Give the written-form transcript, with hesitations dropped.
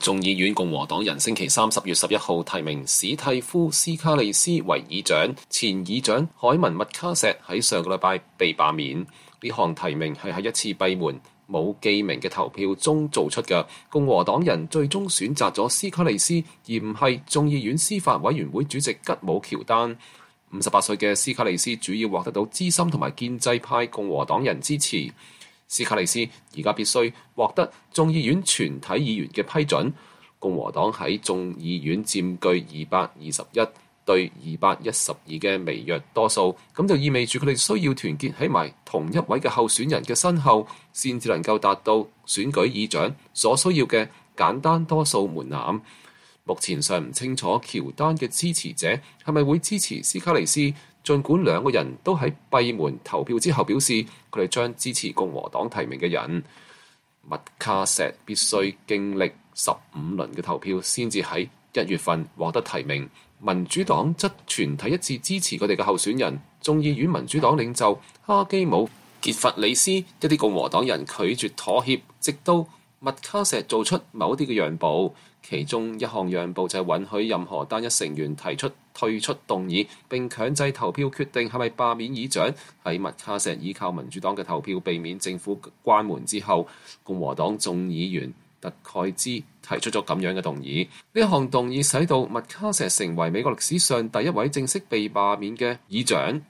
眾議院共和黨人星期三10月11號提名史蒂夫·斯卡利斯為議長，前議長凱文·麥卡錫喺上個禮拜被罷免。呢項提名係喺一次閉門冇記名嘅投票中做出嘅。共和黨人最終選擇咗斯卡利斯，而唔係眾議院司法委員會主席吉姆·喬丹。58歲嘅斯卡利斯主要獲得到資深同埋建制派共和黨人支持。斯卡利斯而家必須獲得眾議院全體議員嘅批准。共和黨喺眾議院佔據221對212嘅微弱多數，咁就意味住佢哋需要團結喺埋同一位嘅候選人嘅身後，先至能夠達到選舉議長所需要嘅簡單多數門檻。目前尚唔清楚喬丹嘅支持者係咪會支持斯卡利斯，儘管兩個人都喺閉門投票之後表示佢哋將支持共和黨提名嘅人。麥卡錫必須經歷15輪嘅投票先至喺1月份獲得提名。民主黨則全體一致支持佢哋嘅候選人。眾議院民主黨領袖哈基姆·傑弗里斯一啲共和黨人拒絕妥協，直到麥卡錫做出某啲嘅讓步。其中一項讓步就係允許任何單一成員提出退出動議，並強制投票決定係咪罷免議長。喺麥卡錫依靠民主黨嘅投票避免政府關門之後，共和黨眾議員特蓋茲提出咗咁樣嘅動議。呢一項動議使到麥卡錫成為美國歷史上第一位正式被罷免嘅議長。